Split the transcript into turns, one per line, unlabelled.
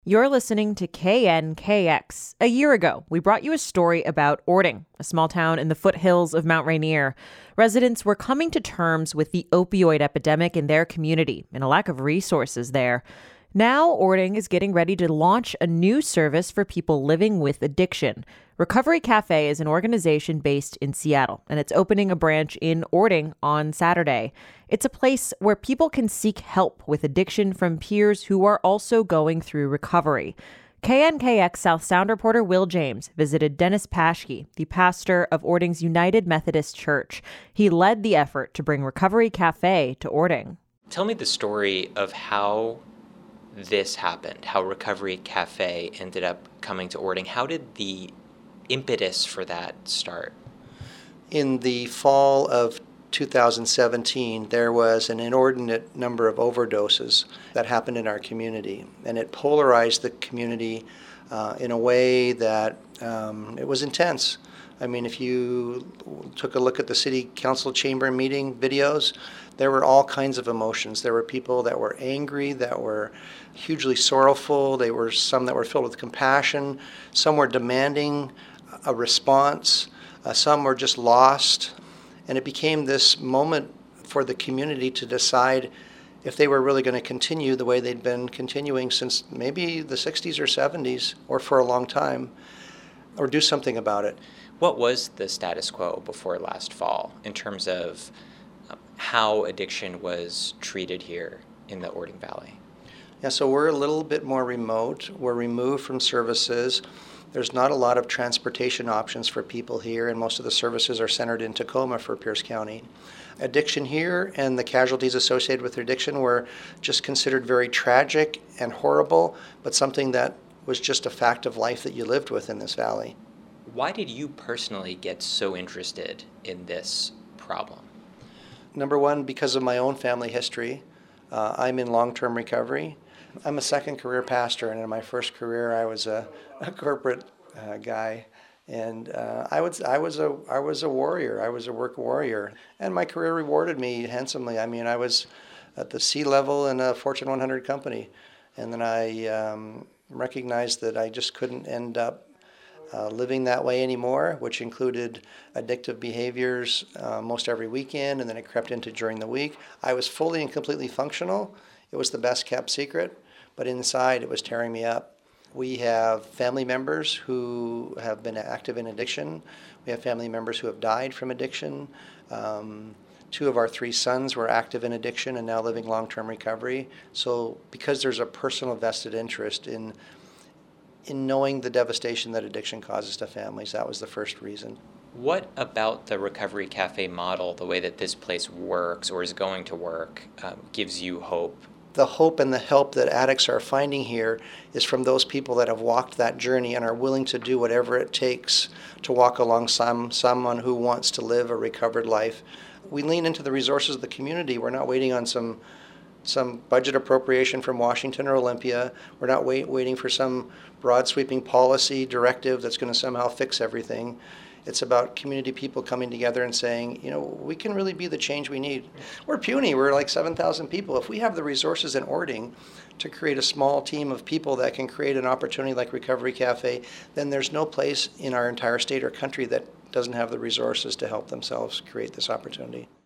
You're listening to KNKX. A year ago, we brought you a story about Orting, a small town in the foothills of Mount Rainier. Residents were coming to terms with the opioid epidemic in their community and a lack of resources there. Now, Orting is getting ready to launch a new service for people living with addiction. Recovery Cafe is an organization based in Seattle, and it's opening a branch in Orting on Saturday. It's a place where people can seek help with addiction from peers who are also going through recovery. KNKX South Sound reporter Will James visited Dennis Paschke, the pastor of Orting's United Methodist Church. He led the effort to bring Recovery Cafe to Orting.
Tell me the story of how this happened, how Recovery Cafe ended up coming to Orting. How did the impetus for that start?
In the fall of 2017, there was an inordinate number of overdoses that happened in our community, and it polarized the community in a way that it was intense. I mean, if you took a look at the city council chamber meeting videos, there were all kinds of emotions. There were people that were angry, that were hugely sorrowful. There were some that were filled with compassion. Some were demanding a response. Some were just lost. And it became this moment for the community to decide if they were really going to continue the way they'd been continuing since maybe the 60s or 70s, or for a long time, or do something about it.
What was the status quo before last fall in terms of how addiction was treated here in the Orting Valley?
Yeah, so we're a little bit more remote. We're removed from services. There's not a lot of transportation options for people here, and most of the services are centered in Tacoma for Pierce County. Addiction here and the casualties associated with addiction were just considered very tragic and horrible, but something that was just a fact of life that you lived with in this valley.
Why did you personally get so interested in this problem?
Number one, because of my own family history. I'm in long-term recovery. I'm a second career pastor, and in my first career, I was a corporate guy, and I was a warrior. I was a work warrior, and my career rewarded me handsomely. I mean, I was at the C-level in a Fortune 100 company, and then I recognized that I just couldn't end up living that way anymore, which included addictive behaviors most every weekend, and then it crept into during the week. I was fully and completely functional. It was the best kept secret, but inside it was tearing me up. We have family members who have been active in addiction. We have family members who have died from addiction. 2 of our 3 sons were active in addiction and now living long-term recovery. So because there's a personal vested interest in knowing the devastation that addiction causes to families, that was the first reason.
What about the Recovery Cafe model, the way that this place works or is going to work, gives you hope?
The hope and the help that addicts are finding here is from those people that have walked that journey and are willing to do whatever it takes to walk along someone who wants to live a recovered life. We lean into the resources of the community. We're not waiting on some budget appropriation from Washington or Olympia. We're not waiting for some broad sweeping policy directive that's going to somehow fix everything. It's about community people coming together and saying, we can really be the change we need. We're puny. We're like 7,000 people. If we have the resources in Orting to create a small team of people that can create an opportunity like Recovery Cafe, then there's no place in our entire state or country that doesn't have the resources to help themselves create this opportunity.